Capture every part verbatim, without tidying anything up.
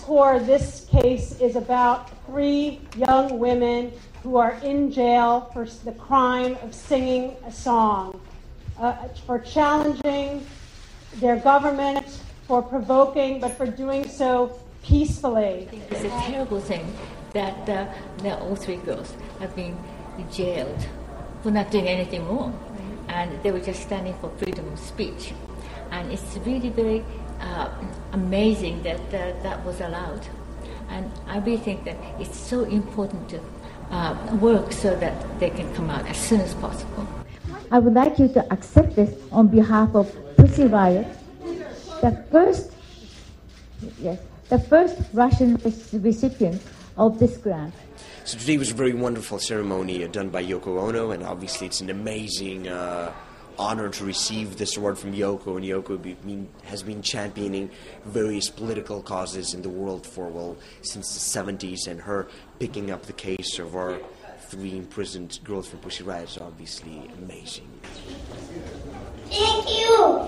Core, this case is about three young women who are in jail for the crime of singing a song, uh, for challenging their government, for provoking, but for doing so peacefully. It's a terrible thing that, uh, that all three girls have been jailed for not doing anything wrong, and they were just standing for freedom of speech. And it's really very uh, amazing that uh, that was allowed. And I really think that it's so important to uh, work so that they can come out as soon as possible. I would like you to accept this on behalf of Pussy Riot, the first, yes, the first Russian recipient of this grant. So today was a very wonderful ceremony uh, done by Yoko Ono, and obviously it's an amazing uh, honor to receive this award from Yoko, and Yoko be, mean, has been championing various political causes in the world for, well, since the seventies, and her picking up the case of our three imprisoned girls from Pussy Riot is obviously amazing. Thank you!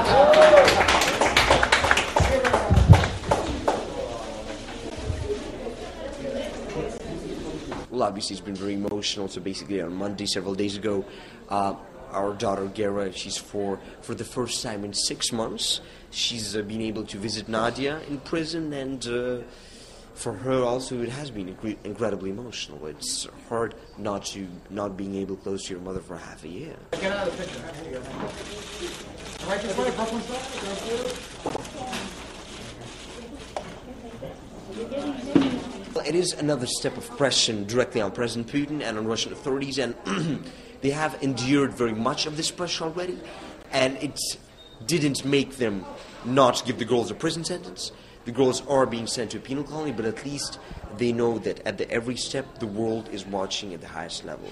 Well, obviously it's been very emotional, so basically on Monday, several days ago, uh, our daughter Gera, she's four, for the first time in six months, she's uh, been able to visit Nadia in prison, and uh, for her also it has been incre- incredibly emotional. It's hard not to, not being able close to your mother for half a year. Get out of the picture. Here you go. All right, this way, Brooklyn It is another step of pressure directly on President Putin and on Russian authorities, and they have endured very much of this pressure already, and it didn't make them not give the girls a prison sentence. The girls are being sent to a penal colony, but at least they know that at the, every step the world is watching at the highest level.